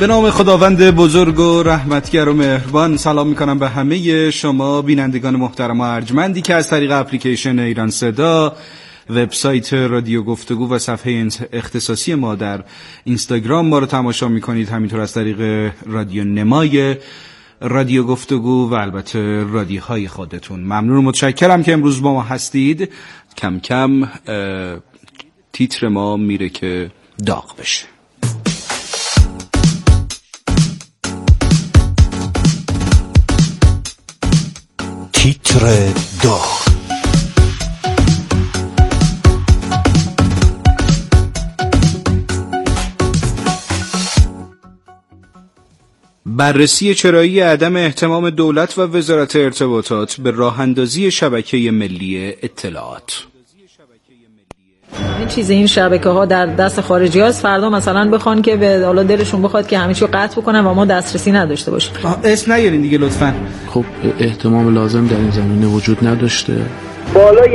به نام خداوند بزرگ و رحمتگر و مهربان. سلام میکنم به همه شما بینندگان محترم و ارجمندی که از طریق اپلیکیشن ایران صدا، وبسایت رادیو گفتگو و صفحه اختصاصی ما در اینستاگرام ما رو تماشا میکنید، همینطور از طریق رادیو نمای رادیو گفتگو و البته رادیوهای خودتون. ممنون و متشکرم که امروز با ما هستید. کم کم تیتر ما میره که داغ بشه. تیتر داغ. بررسی چرایی عدم اهتمام دولت و وزارت ارتباطات به راه‌اندازی شبکه ملی اطلاعات. این شبکه ها در دست خارجی هاست، فردا مثلا بخوان که به حالا دلشون بخواد که همه چی رو قطع بکنن و ما دسترسی نداشته باشیم. اسم نیارین دیگه لطفاً. خب اهتمام لازم در این زمینه وجود نداشته. بالای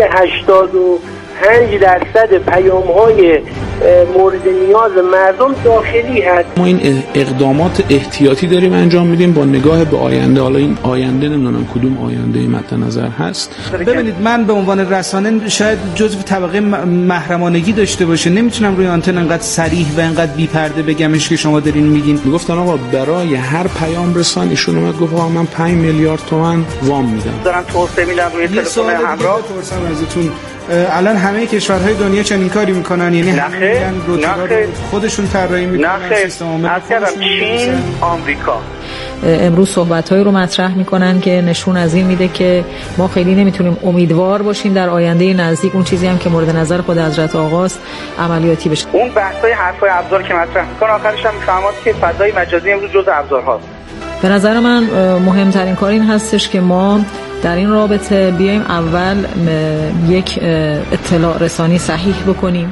85% پیام‌های مورد نیاز مردم داخلی هست. ما این اقدامات احتیاطی داریم انجام میدیم با نگاه به آینده. حالا این آینده نمیدونم کدوم آینده مد نظر هست. ببینید، من به عنوان رسانه شاید جزو طبقه محرمانگی داشته باشه، نمیتونم روی آنتن انقدر صریح و انقدر بی پرده بگمش که شما دارین میگین. میگفتن آقا برای هر پیام رسان ایشون اومد گفت آقا من 5 میلیارد تومان وام میدم. دارن توسعه میدن روی تلفن همراه. بپرسم ازتون، الان همه کشورهای دنیا چنین کاری میکنن؟ یعنی نه خودشون طراحی میکنن سیستم عمل. چین، آمریکا امروز صحبت‌هایی رو مطرح میکنن که نشون از این میده که ما خیلی نمیتونیم امیدوار باشیم در آینده نزدیک اون چیزی هم که مورد نظر خود حضرت آقاست عملیاتی بشه. اون بحث‌های حرفای ابزار که مطرح میکنن آخرش هم میفهمید که فضای مجازی امروز جزء ابزارهاست. به نظر من مهمترین کار این هستش که ما در این رابطه بیایم اول یک اطلاع رسانی صحیح بکنیم.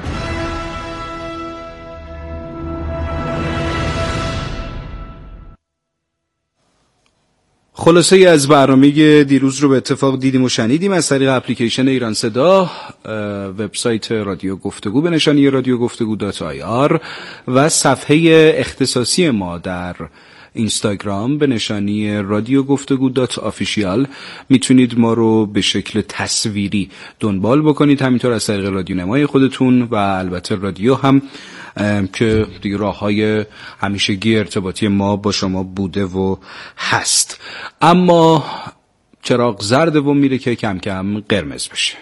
خلاصه از برنامه دیروز رو به اتفاق دیدیم و شنیدیم از طریق اپلیکیشن ایران صدا، وبسایت رادیو گفتگو به نشانی رادیو گفتگو.ir و صفحه اختصاصی ما در اینستاگرام به نشانی رادیو گفتگو.official میتونید ما رو به شکل تصویری دنبال بکنید، همینطور از طریق رادیو نمای خودتون و البته رادیو هم که دیگه راه‌های همیشگی ارتباطی ما با شما بوده و هست. اما چراغ زرد و میره که کم کم قرمز بشه.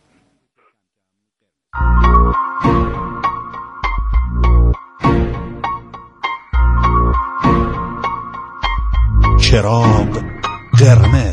چراغ قرمز.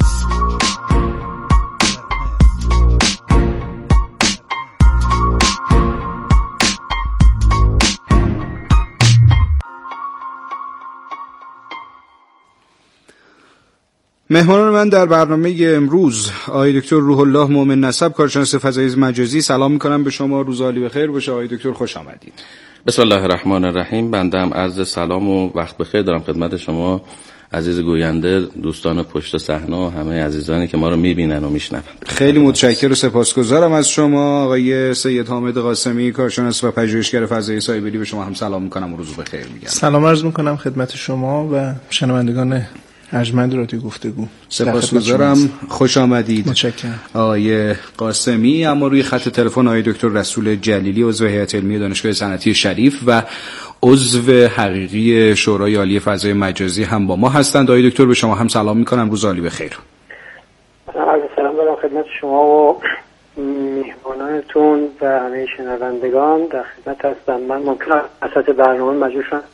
مهمانان من در برنامه امروز آقای دکتر روح الله مومن نسب، کارشناس فضای مجازی. سلام میکنم به شما، روز عالی بخیر باشه آقای دکتر، خوش آمدید. بسم الله الرحمن الرحیم. بنده هم عرض سلام و وقت بخیر دارم خدمت شما عزیز گوینده، دوستان پشت صحنه و همه عزیزانی که ما رو میبینن و میشنون. خیلی متشکرم و سپاسگزارم از شما آقای سید حامد قاسمی، کارشناس و پژوهشگر فضای سایبری. به شما هم سلام میکنم و روز بخیر میگم. سلام عرض میکنم خدمت شما و شنوندگان ارجمند رادیو گفتگو. سپاسگزارم، خوش آمدید. متشکرم آقای قاسمی. اما روی خط تلفن آقای دکتر رسول جلیلی، عضو هیئت علمی دانشگاه صنعتی شریف و عضو حقیقی شورای عالی فضای مجازی هم با ما هستند. آقای دکتر به شما هم سلام میکنم، روز عالی بخیر. عرض سلام دارم خدمت شما و میهمانانتون و همه شنوندگان. در خدمت هستم. من ممکنه وسط برنامه مجبور شدم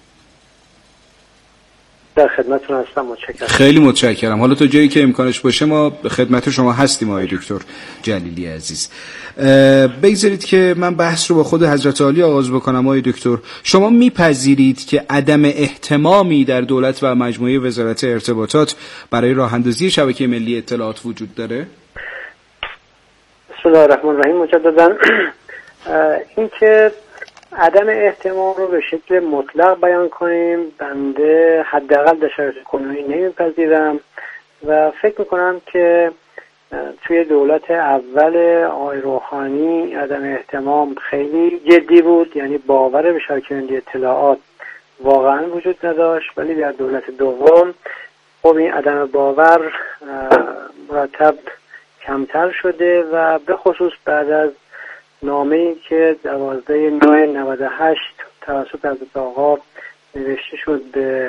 در خدمتتون هستم. متشکرم. خیلی متشکرم. حالا تا جایی که امکانش باشه ما به خدمت شما هستیم آقای دکتر جلیلی عزیز. بگذارید که من بحث رو با خود حضرت عالی آغاز بکنم. آقای دکتر، شما میپذیرید که عدم اهتمامی در دولت و مجموعه وزارت ارتباطات برای راه‌اندازی شبکه ملی اطلاعات وجود داره؟ بسم الله الرحمن الرحیم. مجددا این که عدم اهتمام رو به شکل مطلق بیان کنیم بنده حداقل در شرایط کنونی نمیپذیرم و فکر میکنم که توی دولت اول آقای روحانی عدم اهتمام خیلی جدی بود. یعنی باور به شبکه ملی اطلاعات واقعا وجود نداشت، ولی در دولت دوم خب این عدم باور مرتب کمتر شده و به خصوص بعد از نامه‌ای که 12/9/98 توسط حضرت آقا نوشته شد به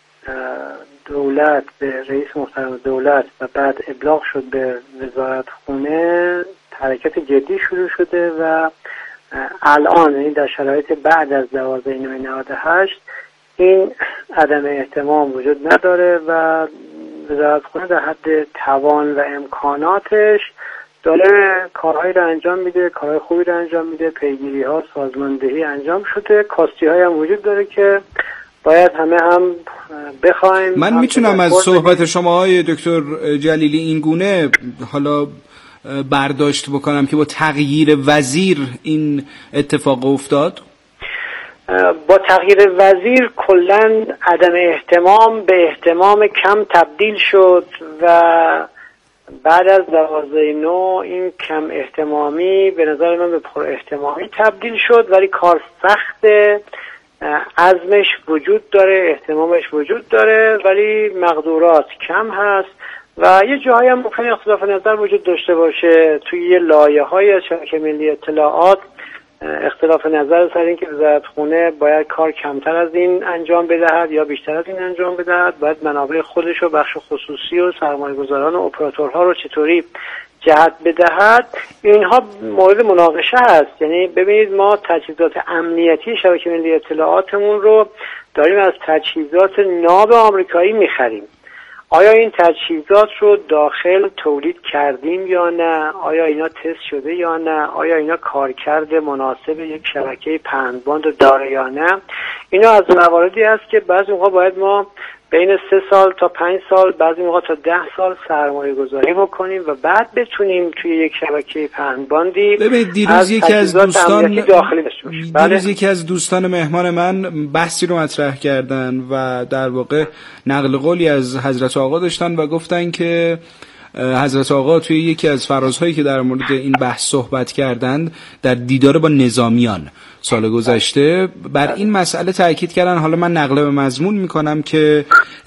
دولت، به رئیس محترم دولت و بعد ابلاغ شد به وزارتخونه، حرکت جدی شروع شده و الان یعنی در شرایط بعد از 12/9/98 این عدم اهتمام وجود نداره و وزارتخونه در حد توان و امکاناتش داره کارهایی رو انجام میده، کارهای خوبی رو انجام میده، پیگیری ها، سازماندهی انجام شده، کاستی های هم وجود داره که باید همه هم بخوایم. من میتونم از صحبت شما های دکتر جلیلی این گونه حالا برداشت بکنم که با تغییر وزیر این اتفاق افتاد؟ با تغییر وزیر کلاً عدم اهتمام به اهتمام کم تبدیل شد و بعد از 12/9 این کم اهتمامی به نظر من به پر اهتمامی تبدیل شد، ولی کار سخت، عزمش وجود داره، اهتمامش وجود داره، ولی مقدورات کم هست و یه جاهایی هم ممکنه اختلاف نظر وجود داشته باشه. توی یه لایه‌های از شبکه ملی اطلاعات اختلاف نظر سر این که وزارتخونه باید کار کمتر از این انجام بدهد یا بیشتر از این انجام بدهد، باید منابع خودش و بخش خصوصی و سرمایه‌گذاران و اپراتورها رو چطوری جهت بدهد، اینها مورد مناقشه هست. یعنی ببینید ما تجهیزات امنیتی شبکه ملی اطلاعاتمون رو داریم از تجهیزات ناب آمریکایی میخریم. آیا این تجهیزات رو داخل تولید کردیم یا نه؟ آیا اینا تست شده یا نه؟ آیا اینا کارکرد مناسب یک شبکه پهن‌باند داره یا نه؟ اینا از مواردی است که بعضی موقع باید ما بین 3 سال تا 5 سال، بعضی موقع تا 10 سال سرمایه گذاری بکنیم و بعد بتونیم توی یک شبکه پهن‌باندی دیروز یکی از دوستان مهمان من بحثی رو مطرح کردن و در واقع نقل قولی از حضرت آقا داشتن و گفتن که حضرت آقا توی یکی از فرازهایی که در مورد این بحث صحبت کردند در دیدار با نظامیان سال گذشته بر این مسئله تاکید کردن. حالا من نقل به مضمون میکنم که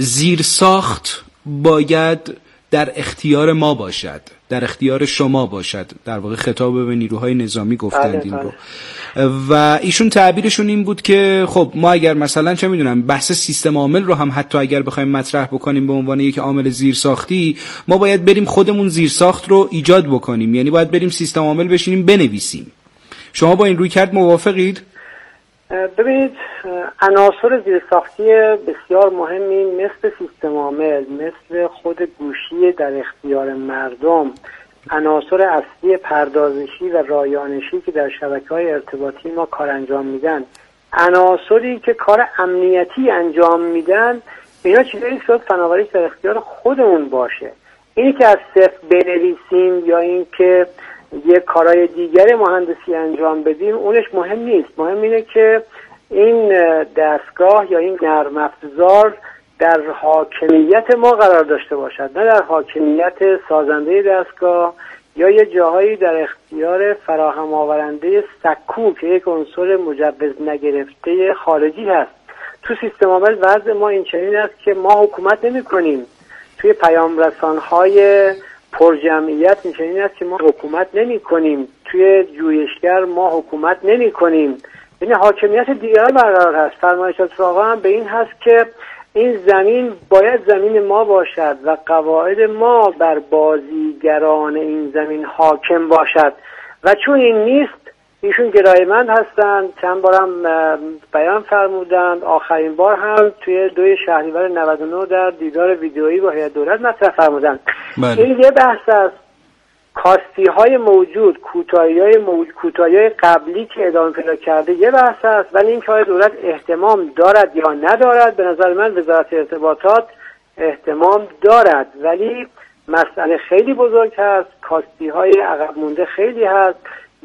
زیرساخت باید در اختیار ما باشد، در اختیار شما باشد. در واقع خطاب به نیروهای نظامی گفتند این رو و ایشون تعبیرشون این بود که خب ما اگر مثلا چه میدونم بحث سیستم عامل رو هم حتی اگر بخوایم مطرح بکنیم به عنوان یک عامل زیرساختی، ما باید بریم خودمون زیرساخت رو ایجاد بکنیم، یعنی باید بریم سیستم عامل بشینیم بنویسیم. شما با این رویکرد موافقید؟ ببینید عناصر زیرساختی بسیار مهمی مثل سیستم عامل، مثل خود گوشی در اختیار مردم، عناصر اصلی پردازشی و رایانشی که در شبکه‌های ارتباطی ما کار انجام میدن، عناصری که کار امنیتی انجام میدن، اینا چیزایی شد فناوری در اختیار خودمون باشه. اینی که از صفر بنویسیم یا این که یک کارهای دیگر مهندسی انجام بدیم اونش مهم نیست. مهم اینه که این دستگاه یا این نرم افزار در حاکمیت ما قرار داشته باشد، نه در حاکمیت سازنده دستگاه یا یه جاهایی در اختیار فراهم آورنده سکو که یک عنصر مجوز نگرفته خارجی هست. تو سیستم عامل وضع ما این چنین است که ما حکومت نمی کنیم. توی پیام رسانهای پرجمعیت این چنین است که ما حکومت نمی کنیم. توی جویشگر ما حکومت نمی کنیم. یعنی حاکمیت دیگر برقرار هست. فرمایشات آقا هم به این هست که این زمین باید زمین ما باشد و قواعد ما بر بازیگران این زمین حاکم باشد و چون این نیست ایشون گرایمند هستند. چند بارم بیان فرمودند، آخرین بار هم توی 2 شهریور 99 در دیدار ویدئویی با هیئت دولت مطرح فرمودند. این یه بحث است. کاستی های موجود، کوتاهی های قبلی که ادامه پیدا کرده یه بحث است، ولی این که دولت احتمام دارد یا ندارد، به نظر من وزارت ارتباطات احتمام دارد، ولی مسئله خیلی بزرگ هست، کاستی های عقب مونده خیلی هست.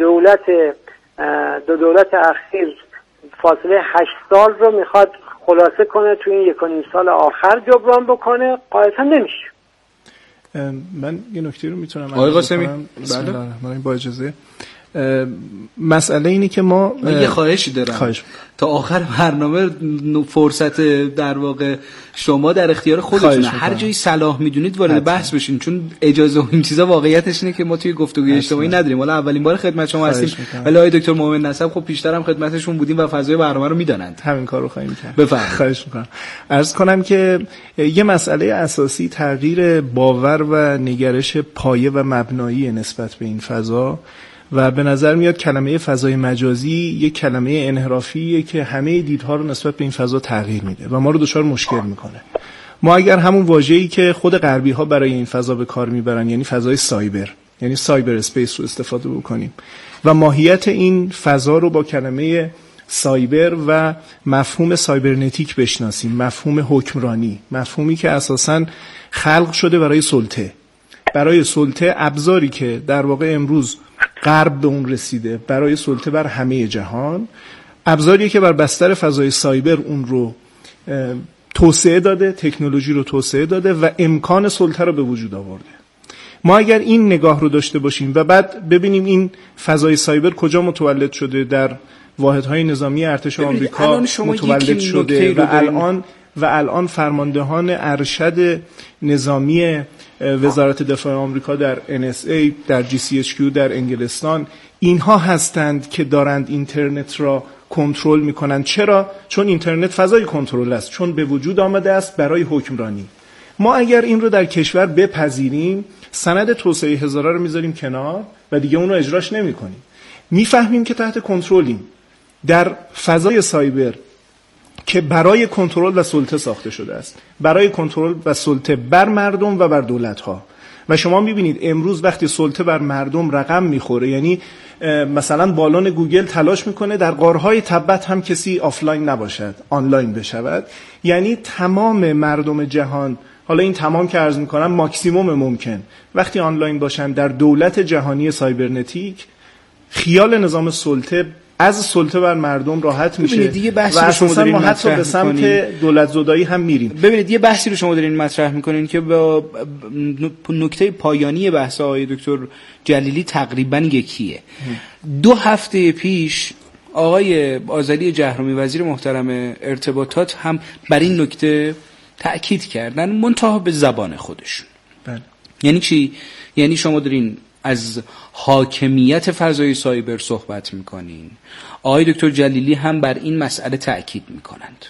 دولت اخیر فاصله 8 سال رو میخواد خلاصه کنه تو این 1.5 سال آخر جبران بکنه، قاعدتا نمیشه. من یه نکته رو میتونم آقای قاسمی با اجازه مسئله اینه که ما یه خواهشی دارم. خواهش تا آخر برنامه فرصت در واقع شما در اختیار خودتونه، هر جایی صلاح میدونید وارد بحث بشین، چون اجازه و این چیزا واقعیتش اینه که ما توی گفتگوی اجتماعی نداریم. حالا اولین بار خدمت شما هستیم، ولی آقای دکتر مومن نسب خب پیشتر هم خدمتشون بودیم و فضای برنامه رو میدونند. همین کارو خواهیم کرد. بفرمایید. خواهش می‌کنم. عرض کنم که یه مسئله اساسی تغییر باور و نگرش پایه و مبنایی نسبت به این فضا و به نظر میاد کلمه فضای مجازی یک کلمه انحرافیه که همه دیدها رو نسبت به این فضا تغییر میده و ما رو دچار مشکل میکنه. ما اگر همون واژه‌ای که خود غربی ها برای این فضا به کار میبرن، یعنی فضای سایبر، یعنی سایبر اسپیس رو استفاده بکنیم و ماهیت این فضا رو با کلمه سایبر و مفهوم سایبرنتیک بشناسیم، مفهوم حکمرانی، مفهومی که اساساً خلق شده برای سلطه ابزاری که در واقع امروز غرب به اون رسیده برای سلطه بر همه جهان، ابزاریه که بر بستر فضای سایبر اون رو توسعه داده، تکنولوژی رو توسعه داده و امکان سلطه رو به وجود آورده. ما اگر این نگاه رو داشته باشیم و بعد ببینیم این فضای سایبر کجا متولد شده، در واحدهای نظامی ارتش آمریکا متولد شده و الان فرماندهان ارشد نظامی وزارت دفاع آمریکا در NSA، در GCHQ در انگلستان، اینها هستند که دارند اینترنت را کنترل میکنند. چرا؟ چون اینترنت فضای کنترل است، چون به وجود آمده است برای حکمرانی. ما اگر این رو در کشور بپذیریم، سند توسعه هزاره رو میذاریم کنار و دیگه اون رو اجراش نمیکنیم. میفهمیم که تحت کنترلیم در فضای سایبر که برای کنترل و سلطه ساخته شده است، برای کنترل و سلطه بر مردم و بر دولت‌ها. و شما می‌بینید امروز وقتی سلطه بر مردم رقم می‌خوره، یعنی مثلا بالون گوگل تلاش می‌کنه در غارهای تبت هم کسی آفلاین نباشد، آنلاین بشود، یعنی تمام مردم جهان، حالا این تمام که عرض می‌کنم ماکسیمم ممکن، وقتی آنلاین باشن در دولت جهانی سایبرنتیک، خیال نظام سلطه از سلطه بر مردم راحت میشه دیگه و اساسا ما حتی به سمت دولت زدایی هم میریم. ببینید یه بحثی رو شما دارین مطرح میکنین که با نکته پایانی بحث آقای دکتر جلیلی تقریبا یکیه. 2 هفته پیش آقای آذری جهرومی وزیر محترم ارتباطات هم بر این نکته تأکید کردن، منتها به زبان خودشون. بله. یعنی چی؟ یعنی شما دارین از حاکمیت فضای سایبر صحبت میکنین، آقای دکتر جلیلی هم بر این مسئله تأکید میکنند.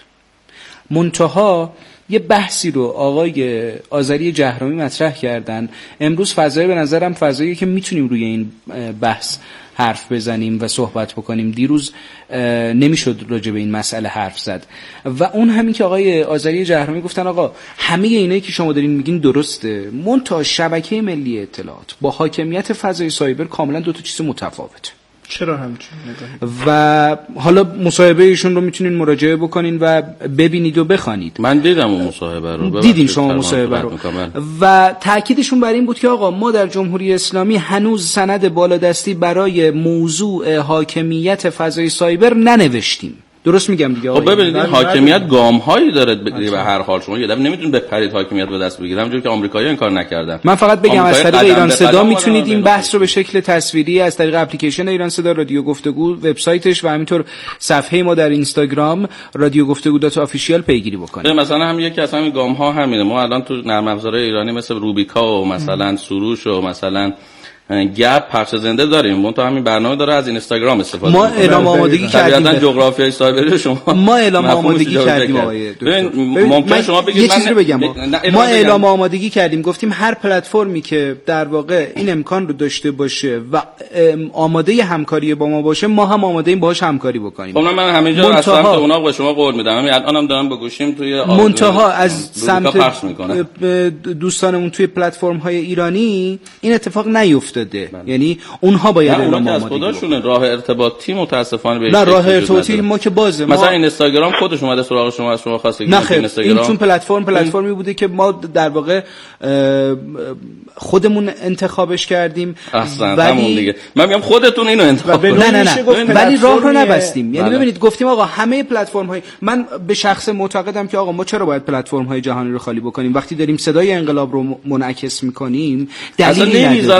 منتها یه بحثی رو آقای آذری جهرومی مطرح کردن امروز، فضای به نظرم فضایی که میتونیم روی این بحث حرف بزنیم و صحبت بکنیم. دیروز نمیشد راجع به این مسئله حرف زد و اون همین که آقای آذری جهرومی گفتن آقا همه اینایی که شما دارین میگین درسته، منتها شبکه ملی اطلاعات با حاکمیت فضای سایبر کاملا 2 تا چیز متفاوته. چرا همچین نگاهی؟ و حالا مصاحبه ایشون رو میتونین مراجعه بکنین و ببینید و بخوانید. من دیدم اون مصاحبه رو. دیدین شما مصاحبه رو. و تأکیدشون بر این بود که آقا ما در جمهوری اسلامی هنوز سند بالادستی برای موضوع حاکمیت فضای سایبر ننوشتیم. درست میگم دیگه آقا؟ خب ببینید این حاکمیت گام‌هایی داره به هر حال. شما یه دفعه نمیتونید بپرید حاکمیت به دست بگیرید، همونجوری که آمریکایی‌ها این کار نکردن. من فقط بگم از طریق ایران صدا میتونید این بحث رو به شکل تصویری از طریق اپلیکیشن ایران صدا، رادیو گفتگو وبسایتش و همینطور صفحه ما در اینستاگرام رادیو گفتگو @official پیگیری بکنید. مثلا هم یکی از همین گام‌ها همینه. ما الان تو نرم افزارهای ایرانی مثل روبیکا و مثلا سروش و مثلا گپ پخش زنده داریم. من تو همین برنامه داره از اینستاگرام استفاده ما اعلام آمادگی کردیم. طبیعتاً جغرافیای سایبری شما ما اعلام آمادگی کردیم آقای دکتر. ممکن شما بگید یه چیزی رو بگم. ما اعلام آمادگی کردیم، گفتیم هر پلتفرمی که در واقع این امکان رو داشته باشه و آماده همکاری با ما باشه، ما هم آماده ایم باهاش همکاری بکنیم. خب من همینجا از سمت اونا به شما قول میدم. همین الانم دارم به گوشیم توی منتها از سمت دوستانمون توی پلتفرم‌های ایرانی این اتفاق نیفتاده. یعنی اونها باید اعلام آمادگی خودشون راه ارتباطی متاسفانه بهش نه راه ارتباطی ما که بازه. مثلا اینستاگرام خودش اومده سراغ شما، از شما خواسته که اینستاگرام این چون پلتفرمی بوده که ما در واقع خودمون انتخابش کردیم. اصلا همون دیگه من میگم خودتون اینو انتخاب کنید. نه ولی راه رو نبستیم. یعنی ببینید گفتیم آقا همه پلتفرم‌های، من به شخص معتقدم که آقا ما چرا باید پلتفرم‌های جهانی رو خالی بکنیم وقتی داریم صدای انقلاب رو منعکس می‌کنیم؟ دلیلی نمیذارن منعکس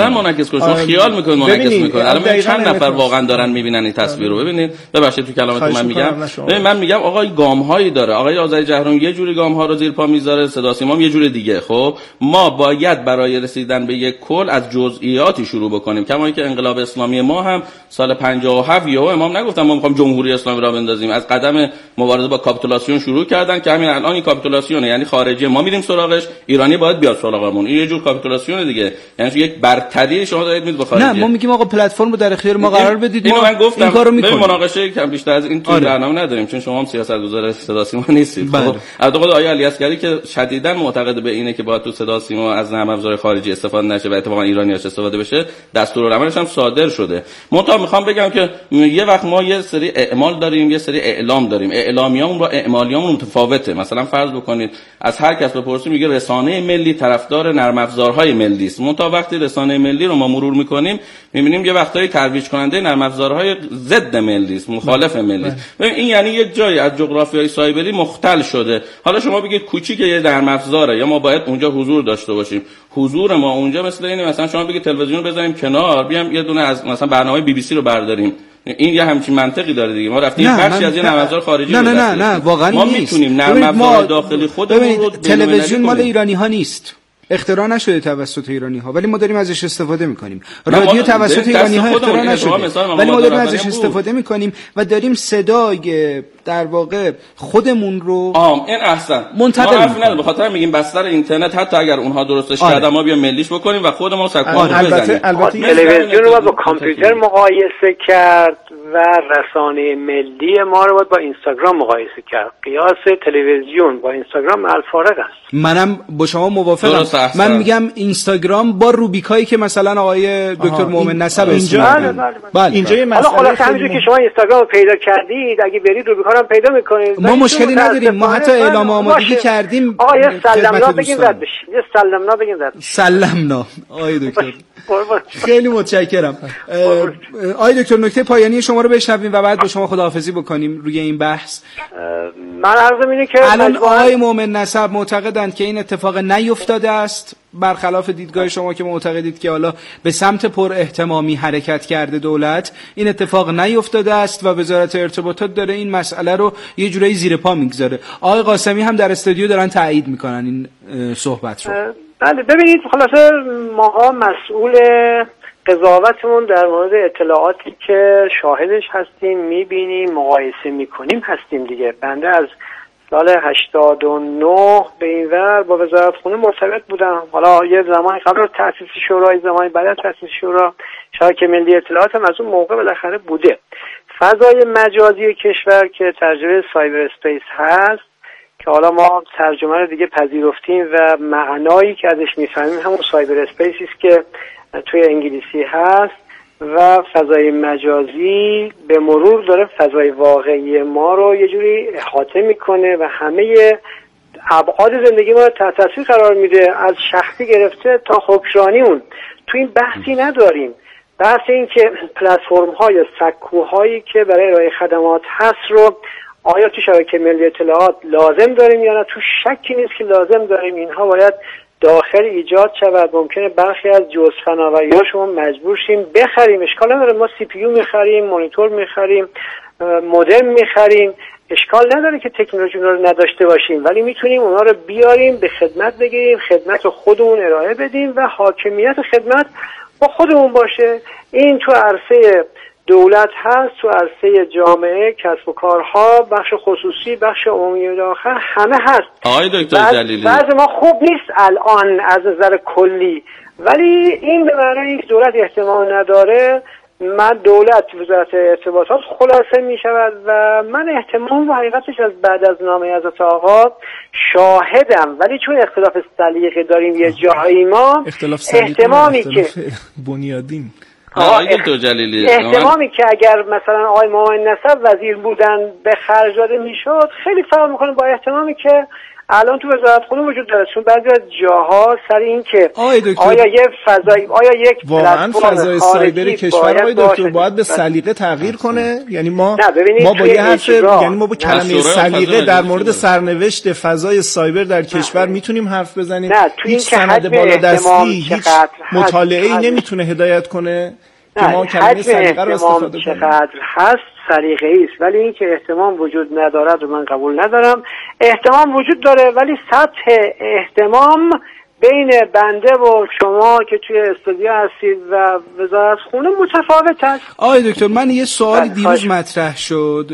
منعکس کنه. شما خیال میکنید منعکس میکنه. الان چند نفر واقعا دارن میبینن این تصویر رو؟ ببینید ببخشید تو کلامتون من میگم، ببین من میگم آقا گام‌هایی داره. آقای آذری جهرمی یه جوری گام‌ها رو زیر پا میذاره، صدا سیما یه جوری دیگه. خب ما باید برای رسیدن به یک کل از جزئیاتی شروع بکنیم. کما اینکه انقلاب اسلامی ما هم سال 57 یهو امام نگفتن ما میخوام جمهوری اسلامی را بندازیم، از قدم مبارزه با کاپیتولاسیون شروع کردن که همین الان این کاپیتولاسیونه، یعنی خارجی ما میریم سراغش، ایرانی باید بیاد سراغمون. این یه جور کاپیتولاسیونه دیگه، یعنی یک برتری شما دارید میدید به خارجی. نه ما میگیم آقا پلتفرم رو در اختیار ما قرار بدید، ما من گفتم این کارو میکنیم. مناقشه کم بیشتر از این تو برنامه نداریم چون شما هم سیاستگزار صدا سیما نیستید. خب از خود آقای علی اصغری که شدیداً معتقد به اینه که باید تو صدا سیما از نرم افزار خارجی استفاده نشه و اتفاقا ایرانی‌هاش استفاده بشه، دستورالعملش هم صادر شده. منتها میخوام بگم که یه وقت ما یه سری اعمال داریم، یه سری اعلام داریم. اعلامیامون با اعمالیامون متفاوته. مثلا فرض بکنید از هر کس بپرسیم میگه رسانه ملی طرفدار نرم افزارهای ملی است. منتها وقتی رسانه ملی رو ما مرور میکنیم میبینیم یه وقتایی ترویج کننده نرم افزارهای ضد ملی است، مخالف ملی است. ببین این یعنی یک جایی از جغرافیای سایبری مختل شده. حالا شما بگید کوچیک یه نرم افزاره یا ما باید اونجا حضور داشته باشیم. حضور ما اونجا مثل اینه مثلا شما بگید تلویزیون بذاریم کنار، بیام یه دونه از مثلا برنامه بی بی سی رو برداریم. این یه همچین منطقی داره دیگه. ما رفتیم بخشی از یه نرم افزار خارجی نه واقعا ما میتونیم نرم افزار داخلی خودمون رو تلویزیون مال ایرانی ها نیست، اختراع نشده توسط ایرانی ها، ولی ما داریم ازش استفاده میکنیم. رادیو توسط ایرانی ها اختراع نشده ولی ما داریم ازش استفاده میکنیم و داریم صدای در واقع خودمون رو این احسن منتقل میکنیم. به خاطر میگیم بستر اینترنت حتی اگر اونها درستش کردن ما بیام ملیش بکنیم و خودمون سکوان بزنیم. البته تلویزیون رو با کامپیوتر مقایسه کرد و رسانه ملی ما رو با اینستاگرام مقایسه کرد. قیاس تلویزیون با اینستاگرام الفارق است. منم با شما موافقم. من میگم اینستاگرام با روبیکایی که مثلا آقای دکتر مومن نصب اینجا اینجا یه مسئله خلاص همینجوری که شما اینستاگرام رو پیدا کردید اگه برید روبیکا رو پیدا میکنید. ما مشکلی نداریم، ما حتی اعلام آمادگی کردیم. یه سلمنا بگیم رد بشیم، یه سلمنا بگیم رد بشیم. سلمنا آقای دکتر خیلی متشکرم. آقای دکتر نکته پایانی شما رو بشنویم و بعد با شما خداحافظی بکنیم روی این بحث. من عرضم اینه که الان آقای مومن نسب معتقدند که این اتفاق نیفتاده است، برخلاف دیدگاه شما که معتقدید که حالا به سمت پر اهتمامی حرکت کرده دولت. این اتفاق نیفتاده است و وزارت ارتباطات داره این مسئله رو یه جورایی زیر پا میگذاره. آقای قاسمی هم در استودیو دارن تایید میکنن این صحبت رو. بله ببینید خلاصه ماها مسئول قضاوتمون در مورد اطلاعاتی که شاهدش هستیم، میبینیم، مقایسه میکنیم هستیم دیگه. بنده از سال 89 به این ور با وزارت خونه مرتبط بودم. حالا یه زمانی قبل تأسیس شورای، زمانی بعد از تأسیس شورا شبکه ملی اطلاعات هم از اون موقع بالاخره بوده. فضای مجازی کشور که ترجمه سایبر اسپیس هست که حالا ما ترجمه رو دیگه پذیرفتیم و معنایی که ازش میفهمیم همون سایبر اسپیسی است که توی انگلیسی هست و فضای مجازی به مرور داره فضای واقعی ما رو یه جوری احاطه میکنه و همه ابعاد زندگی ما رو تحت تاثیر قرار میده، از شخصی گرفته تا حکمرانیمون. تو این بحثی نداریم. بحث این که پلتفرم ها یا سکوهایی که برای ارائه خدمات هست رو آیا تو شبکه ملی اطلاعات لازم داریم یا نه؟ تو شکی نیست که لازم داریم. اینها باید داخل ایجاد شود. ممکنه برخی از جزء فناوری‌ها شما مجبور شیم بخریم، اشکال نداره. ما سی پی یو میخریم، مانیتور میخریم، مودم میخریم، اشکال نداره که تکنولوژی رو نداشته باشیم، ولی میتونیم اونا رو بیاریم به خدمت بگیریم، خدمت رو خودمون ارائه بدیم و حاکمیت خدمت با خودمون باشه. این تو عرصه دولت هست، تو عرصه جامعه، کسب و کارها، بخش خصوصی، بخش عمومی و آخر همه هست. آقای دکتر جلیلی بعض ما خوب نیست الان از نظر کلی، ولی این به معنی اینکه دولت احتمال نداره. من دولت وزارت ارتباطات خلاصه می شود و من احتمال و حقیقتش از بعد از نامه حضرت آقا شاهدم، ولی چون اختلاف سلیقه داریم یه جایی ما احتمالی که بنیادین آقای دکتر جلیلی احتمالی که اگر مثلا آقای مومن نصب وزیر بودن به خرج داده میشد خیلی فرق میکنه با احتمالی که الان تو وزارت خونه وجود داره، چون بعضی از جاها سر این که آیا یک واقعا فضای سایبر کشور آقای دکتر باید به سلیقه تغییر کنه؟ یعنی ما با یه حرف، یعنی ما با کلمه سلیقه در مورد سرنوشت فضای سایبر در کشور میتونیم حرف بزنیم؟ هیچ سند بالادستی، هیچ مطالعه‌ای نمیتونه هدایت کنه که ما کلمه سلیقه رو استفاده کنیم. چقدر هست سلیقه‌ای است، ولی این که اهتمام وجود ندارد رو من قبول ندارم. اهتمام وجود داره، ولی سطح اهتمام بین بنده و شما که توی استودیو هستید و وزارت خونه متفاوت است. آقای دکتر، من یه سوالی دیروز مطرح شد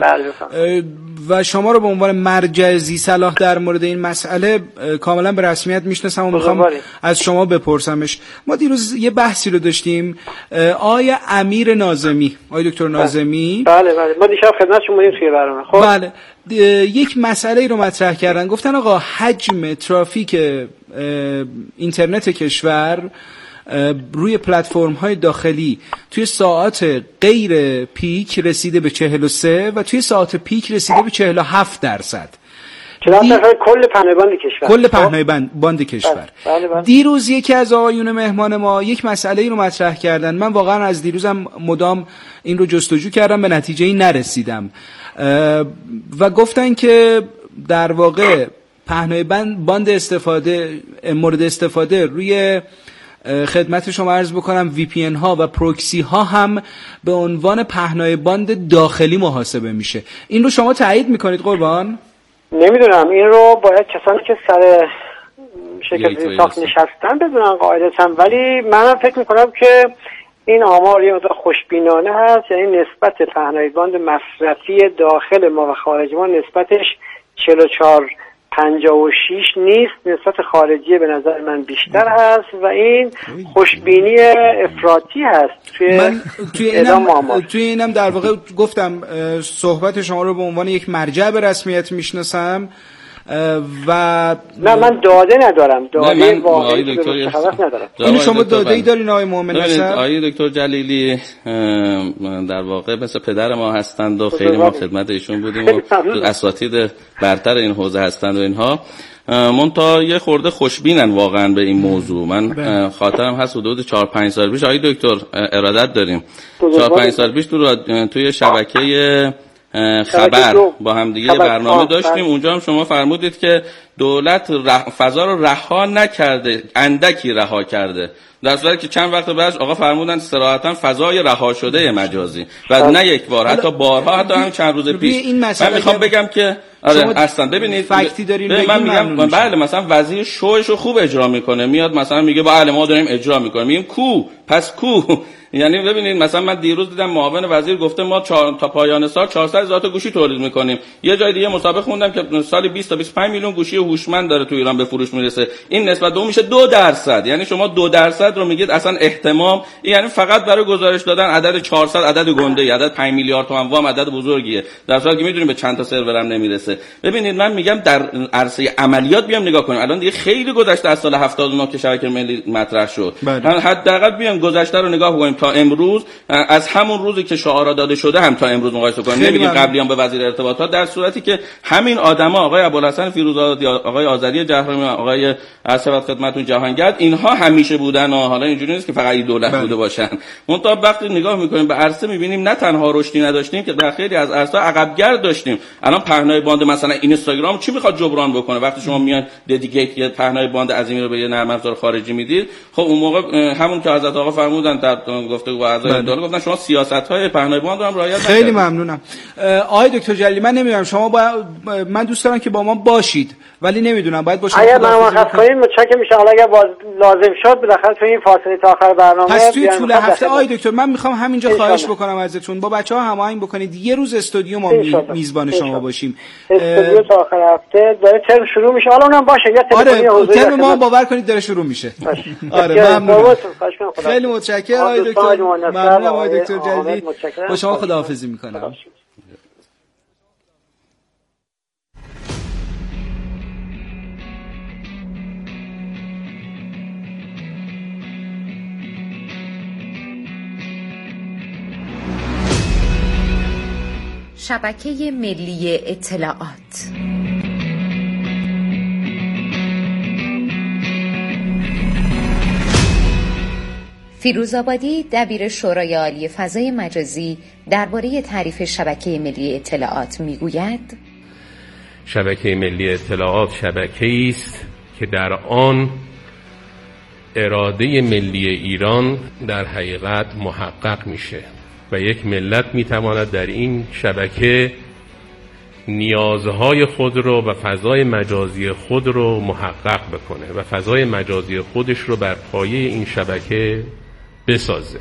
و شما رو به عنوان مرجع ذی صلاح در مورد این مسئله کاملا به رسمیت میشناسم و میخوام از شما بپرسمش. ما دیروز یه بحثی رو داشتیم، آقای امیر ناظمی، آقای دکتر ناظمی، بله ما دیشب خدمتشون بودیم توی برنامه. خب بله، یک مسئله رو مطرح کردن، گفتن آقا حجم ترافیک اینترنت کشور روی پلتفرم‌های داخلی توی ساعات غیر پیک رسیده به 43 و توی ساعات پیک رسیده به 47%. کل پهنای باند کشور. کل پهنای باند کشور. بله. دیروز یکی از آقایون مهمان ما یک مسئله رو مطرح کردن. من واقعا از دیروزم مدام این رو جستجو کردم، به نتیجه‌ای نرسیدم و گفتن که در واقع پهنای باند مورد استفاده روی خدمت شما عرض بکنم VPN ها و پروکسی ها هم به عنوان پهنای باند داخلی محاسبه میشه. این رو شما تایید میکنید قربان؟ نمیدونم، این رو باید کسانی که سر شرکت ساخت نشستن بدونن قاعدتاً، ولی من فکر میکنم که این آمار یه مقدار خوشبینانه هست. یعنی نسبت پهنای باند مصرفی داخل ما و خارج ما نسبتش 44-56 نیست، نسبت خارجی به نظر من بیشتر هست و این خوشبینی افراطی هست توی اینم در واقع گفتم صحبت شما رو به عنوان یک مرجع به رسمیت میشناسم و نه من داده ندارم، داده واقعی ندارم. این شما داده‌ای دارین آقای مومن نصر؟ آقای دکتر جلیلی در واقع مثل پدر ما هستند و خیلی ما خدمت ایشون بودیم و اساتید برتر این حوزه هستند و اینها. منتها یه خورده خوشبینن واقعا به این موضوع. من خاطرم هست حدود 4-5 سال پیش آقای دکتر ارادت داریم 4-5 سال پیش توی شبکه خبر با هم دیگه برنامه داشتیم. اونجا هم شما فرمودید که دولت فضا رو رها نکرده، اندکی رها کرده، در صورتی که چند وقت بعد آقا فرمودن صراحتا فضای رها شده مجازی و نه یک بار، حتی بارها، حتی هم چند روز پیش. من میخوام بگم که اصلا ببینید فکتی دارین، من میگم بله مثلا وزیر شوش رو خوب اجرا میکنه، میاد مثلا میگه بله ما داریم اجرا میکنیم، میگیم پس کو یعنی ببینید مثلا من دیروز دیدم معاون وزیر گفته ما تا پایان سال 400,000 تا گوشی تولید میکنیم. یه جای دیگه مسابقه خوندم که سال 20 تا 25 میلیون گوشی هوشمند داره تو ایران به فروش میرسه. این نسبت به اون میشه 2%. یعنی شما 2% رو میگید اصلا اهتمام، یعنی فقط برای گزارش دادن عدد 400 عدد گنده، عدد 5 میلیارد تومان وام عدد بزرگیه، در حالی که میدونیم به چند تا سرور هم نمیرسه. ببینید من میگم در عرصه عملیات بیام نگاه کنیم. الان دیگه خیلی گذشته از سال 79 که شبکه ملی مطرح شد. حداقل بیام گذشته رو نگاه کنیم تا امروز، از همون روزی که شعارا داده شده هم تا امروز مقایسه کنیم. نمیگیم قبلیام به وزیر ارتباطات، در صورتی که همین آدما آقای ابوالحسن فیروزآبادی، آقای آذری جهرمی، آقای عصمت خدمتتون جهانگرد، اینها همیشه بودن و حالا اینجوری نیست که فقط این دولت بوده باشن. منتها وقتی نگاه میکنیم به عرصه میبینیم نه تنها رشدی نداشتیم که در خیلی از عرصه‌ها عقب‌گرد داشتیم. الان پهنای باند مثلا اینستاگرام چی میخواد جبران بکنه؟ وقتی شما میان ددیکیت یه پهنای باند عظیمی رو به یه نرم افزار خارجی میدید، خب اون موقع همون که حضرت آقا فرمودن در گفتگو با اعضای دولت گفتن شما سیاست‌های پهنای باند رو هم رعایت نکردید. خیلی ممنونم. آقای دکتر جلیلی من نمیدونم شما من دوست دارم که با ما باشید ولی نمیدونم باید باشید. اگر ما وقت کنیم متشکرم میشم. حالا اگر لازم شد بالاخره تو این فاصله تا آخر برنامه پس توی طول هفته آقای دکتر من میخوام همینجا خواهش بکنم ازتون با بچه‌ها هماهنگ بکنید یه روز استودیو ما میزبان شما باشیم. استودیو تا آخر هفته داره ترم شروع میشه. حالا اونم باشه یا تلفنی حضور ترم ما باور کنید داره شروع میشه. آره ممنون. خیلی متشکرم آقای دکتر. ممنونم آقای دکتر جلیلی. با شما خداحافظی میکنم. شبکه ملی اطلاعات فیروزآبادی دبیر شورای عالی فضای مجازی درباره تعریف شبکه ملی اطلاعات میگوید: شبکه ملی اطلاعات شبکه‌ای است که در آن اراده ملی ایران در حقیقت محقق میشه و یک ملت میتواند در این شبکه نیازهای خود رو و فضای مجازی خود رو محقق بکنه و فضای مجازی خودش رو بر پایه این شبکه بسازه.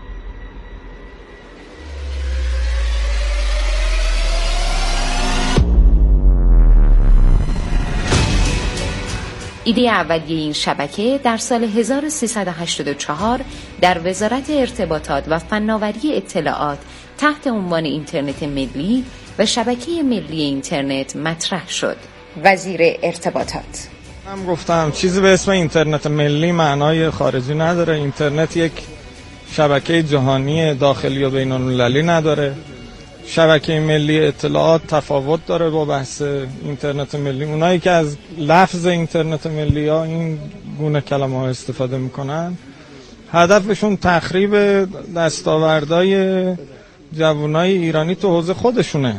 ایده اولیه این شبکه در سال 1384 در وزارت ارتباطات و فناوری اطلاعات تحت عنوان اینترنت ملی و شبکه ملی اینترنت مطرح شد. وزیر ارتباطات: من گفتم چیزی به اسم اینترنت ملی معنای خارجی نداره. اینترنت یک شبکه جهانی داخلی و بین‌المللی نداره. شبکه ملی اطلاعات تفاوت داره با بحث اینترنت ملی. اونایی که از لفظ اینترنت ملی ها این گونه کلمه ها استفاده میکنن هدفشون تخریب دستاوردهای جوانای ایرانی تو حوزه خودشونه.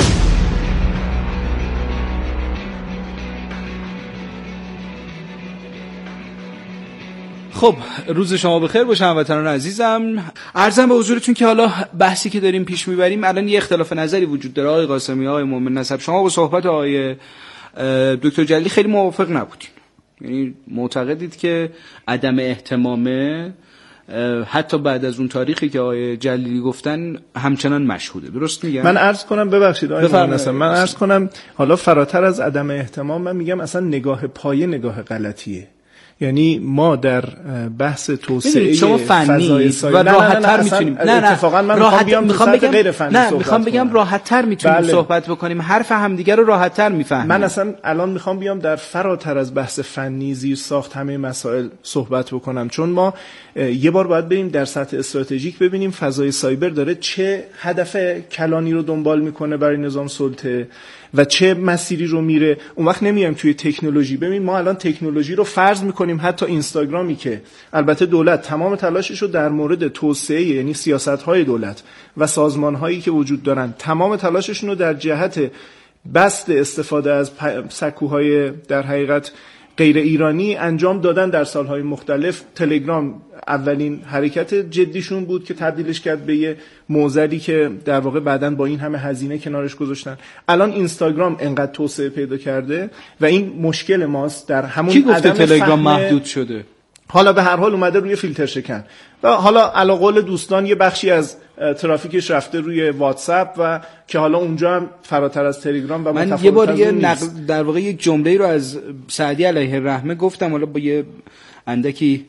خب روز شما بخیر باشه هموطنان عزیزم. عرضم به حضورتون که حالا بحثی که داریم پیش میبریم الان یه اختلاف نظری وجود داره. آقای قاسمی، آقای مومن نسب، شما با صحبت آقای دکتر جلیلی خیلی موافق نبودین، یعنی معتقدید که عدم اهتمامه حتی بعد از اون تاریخی که آقای جلیلی گفتن همچنان مشهوده. درست میگم؟ من عرض کنم ببخشید آقای مومن نسب، من عرض کنم حالا فراتر از عدم احتمام من میگم اصلا نگاه پایه نگاه غلطیه. یعنی ما در بحث توسعه فضای و راحت‌تر میتونیم اتفاقا من میخوام بگم غیر فنی میخوام بگم راحت‌تر میتونیم صحبت بکنیم، حرف همدیگه رو راحت‌تر میفهمیم. من اصلا الان میخوام بیام در فراتر از بحث فنی زیر ساخت همه مسائل صحبت بکنم، چون ما یه بار باید بریم در سطح استراتژیک ببینیم فضای سایبر داره چه هدف کلانی رو دنبال میکنه برای نظام سلطه و چه مسیری رو میره. اون وقت نمیایم توی تکنولوژی. ببین ما الان تکنولوژی رو فرض میکنیم، حتی اینستاگرامی که البته دولت تمام تلاشش رو در مورد توسعه، یعنی سیاست‌های دولت و سازمان‌هایی که وجود دارن، تمام تلاششون رو در جهت بسط استفاده از سکوهای در حقیقت غیر ایرانی انجام دادن در سالهای مختلف. تلگرام اولین حرکت جدیشون بود که تبدیلش کرد به یه موزلی که در واقع بعداً با این همه هزینه کنارش گذاشتن. الان اینستاگرام انقدر توسعه پیدا کرده و این مشکل ماست در همون کی گفته تلگرام محدود شده؟ حالا به هر حال اومده روی فیلتر شکن و حالا علی قول دوستان یه بخشی از ترافیکش رفته روی واتساپ و که حالا اونجا هم فراتر از تلگرام و من یه بار یه نقل در واقع یک جمله رو از سعدی علیه الرحمه گفتم، حالا با یه اندکی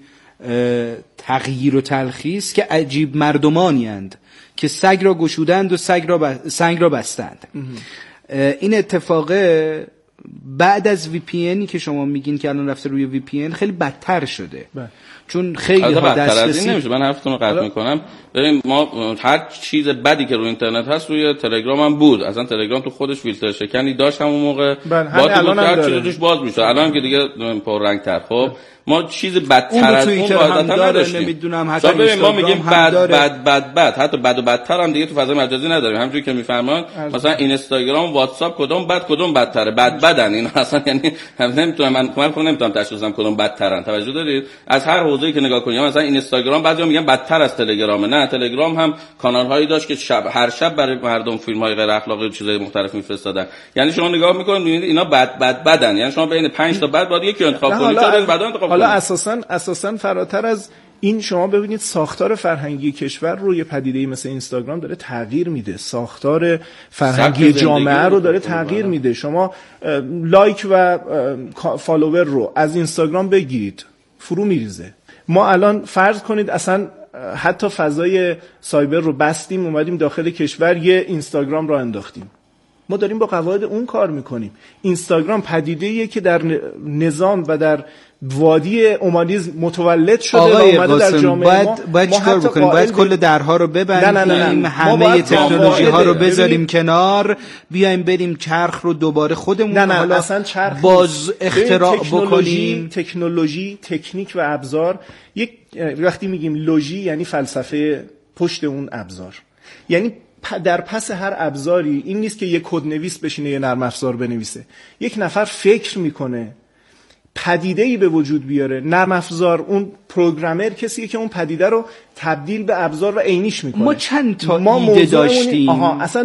تغییر و تلخیص، که عجیب مردمانی اند که سگ را گشودند و سنگ را بستند. این اتفاق بعد از وی پی اینی که شما میگین که الان رفته روی وی پی این خیلی بدتر شده چون خیلی ها دسترسی نمیشه. من حرفتون رو قطع میکنم. ببین ما هر چیز بدی که روی اینترنت هست روی تلگرام هم بود. اصلا تلگرام تو خودش فیلتر شکنی داشت همون موقع، الان هر چیزی توش باز میشه. الان که دیگه پررنگ‌تر. خب ما چیز بدتر از اون قاعدتا نداشتیم. نمیدونم حتی ما میگیم بد حتی بد و بدتر هم دیگه تو فضای مجازی نداریم. همونجوری که میفهمن مثلا اینستاگرام، واتساپ کدوم بد کدوم بدتره. بدن اینا اصلا، یعنی نمیتونم من نمیتونم تشخیص بدم کدوم بدترن. توجه دارید؟ از هر حوزه‌ای که نگاه کنیم، مثلا اینستاگرام بعضیا میگن بدتر از تلگرامه. نه، تلگرام هم کانال‌هایی داشت که هر شب برای مردم فیلم‌های غیر اخلاقی و چیزای مختلف میفرستادن. یعنی شما نگاه می‌کنید می‌بینید اینا بدن. یعنی شما بین 5 تا بد باید یکی انتخاب کنید تا بعد انتخاب حالا اساساً فراتر از این شما ببینید ساختار فرهنگی کشور رو یه پدیده‌ای مثل اینستاگرام داره تغییر میده. ساختار فرهنگی جامعه رو داره تغییر میده. شما لایک و فالوور رو از اینستاگرام بگیرید فرو میریزه. ما الان فرض کنید اصلا حتی فضای سایبر رو بستیم، اومدیم داخل کشور یه اینستاگرام رو انداختیم. ما داریم با قواعد اون کار میکنیم. اینستاگرام پدیده‌ایه که در نظام و در وادی اومانیسم متولد شده و اومده در جامعه باید چیکار بکنیم؟ باید کل درها رو ببندیم، همه تکنولوژی ها رو بذاریم کنار، بیایم بریم چرخ رو دوباره خودمون اصلا باز اختراع بکنیم. تکنولوژی، تکنیک و ابزار، یک وقتی میگیم لوژی یعنی فلسفه پشت اون ابزار، یعنی در پس هر ابزاری این نیست که یک کدنویس بشینه یه نرم افزار بنویسه. یک نفر فکر میکنه پدیده‌ای به وجود بیاره. نرم افزار، اون پروگرامر کسیه که اون پدیده رو تبدیل به ابزار و عینیش میکنه. ما چند تا ایده داشتیم. اصلا